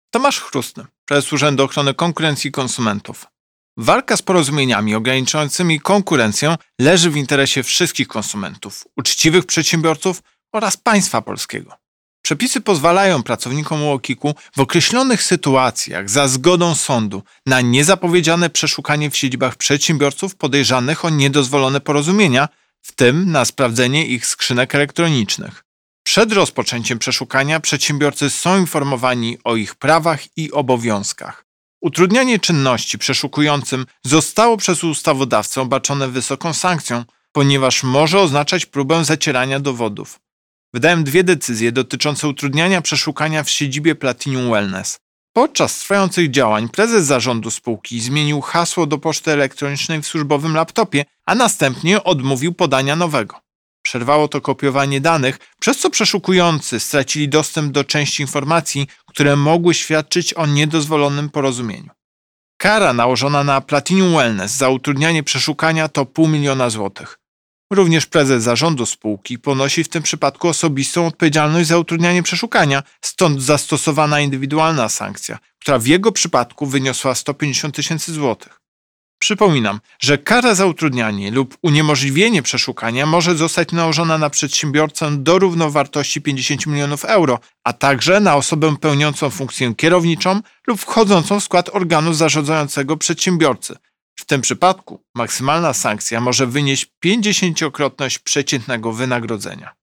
Tomasz Chrustny, prezes Urzędu Ochrony Konkurencji i Konsumentów. Walka z porozumieniami ograniczającymi konkurencję leży w interesie wszystkich konsumentów, uczciwych przedsiębiorców oraz państwa polskiego. Przepisy pozwalają pracownikom UOKiK-u w określonych sytuacjach za zgodą sądu na niezapowiedziane przeszukanie w siedzibach przedsiębiorców podejrzanych o niedozwolone porozumienia, w tym na sprawdzenie ich skrzynek elektronicznych. Przed rozpoczęciem przeszukania przedsiębiorcy są informowani o ich prawach i obowiązkach. Utrudnianie czynności przeszukującym zostało przez ustawodawcę obarczone wysoką sankcją, ponieważ może oznaczać próbę zacierania dowodów. Wydałem 2 decyzje dotyczące utrudniania przeszukania w siedzibie Platinum Wellness. Podczas trwających działań prezes zarządu spółki zmienił hasło do poczty elektronicznej w służbowym laptopie, a następnie odmówił podania nowego. Przerwało to kopiowanie danych, przez co przeszukujący stracili dostęp do części informacji, które mogły świadczyć o niedozwolonym porozumieniu. Kara nałożona na Platinum Wellness za utrudnianie przeszukania to 500 000 złotych. Również prezes zarządu spółki ponosi w tym przypadku osobistą odpowiedzialność za utrudnianie przeszukania, stąd zastosowana indywidualna sankcja, która w jego przypadku wyniosła 150 000 złotych. Przypominam, że kara za utrudnianie lub uniemożliwienie przeszukania może zostać nałożona na przedsiębiorcę do równowartości 50 milionów euro, a także na osobę pełniącą funkcję kierowniczą lub wchodzącą w skład organu zarządzającego przedsiębiorcy. W tym przypadku maksymalna sankcja może wynieść 50-krotność przeciętnego wynagrodzenia.